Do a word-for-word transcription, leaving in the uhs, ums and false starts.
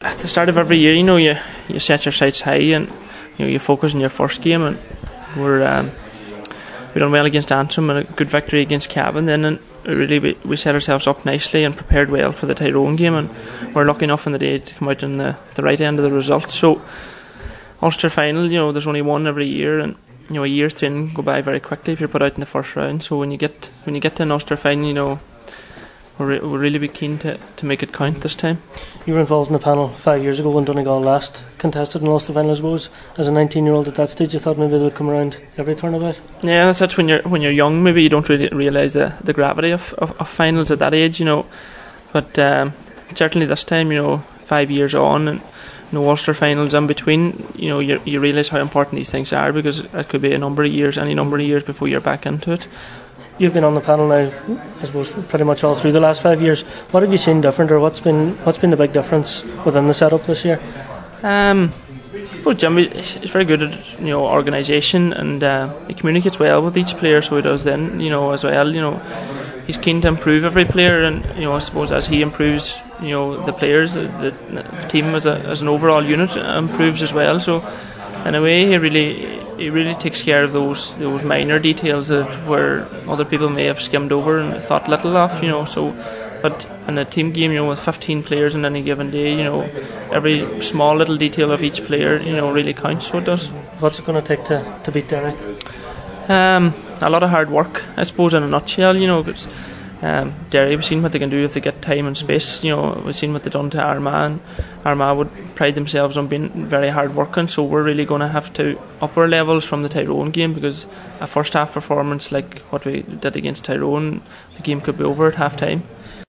At the start of every year, you know, you, you set your sights high and you know you focus on your first game, and we're um, we done well against Antrim and a good victory against Cavan. Then and really we, we set ourselves up nicely and prepared well for the Tyrone game, and we're lucky enough in the day to come out on the, the right end of the result. So Ulster final, you know, there's only one every year, and you know a year's training can go by very quickly if you're put out in the first round. So when you get when you get to an Ulster final, you know. We're, re- we're really be keen to, to make it count this time. You were involved in the panel five years ago when Donegal last contested and lost the final, I suppose. As a nineteen year old at that stage, you thought maybe they would come around every turnabout? Yeah, that's it. When you're when you're young, maybe you don't really realise the, the gravity of, of, of finals at that age, you know. But um, certainly this time, you know, five years on and no Ulster finals in between, you know, you you realise how important these things are, because it could be a number of years, any number of years before you're back into it. You've been on the panel now, I suppose, pretty much all through the last five years. What have you seen different, or what's been what's been the big difference within the setup this year? Um, well, Jimmy is very good at you know organisation, and uh, he communicates well with each player, so he does then you know as well. You know, he's keen to improve every player, and you know I suppose as he improves, you know the players, the, the team as a as an overall unit improves as well. So in a way, he really. He really takes care of those those minor details that where other people may have skimmed over and thought little of, you know. So, but in a team game, you know, with fifteen players on any given day, you know, every small little detail of each player, you know, really counts. So it does. What's it going to take to to beat Derry? Um, a lot of hard work, I suppose, in a nutshell. You know, because um, Derry, we've seen what they can do if they get time and space. You know, we've seen what they've done to Armagh, and Armagh would pride themselves on being very hard working, so we're really going to have to up our levels from the Tyrone game, because a first half performance like what we did against Tyrone, the game could be over at half time.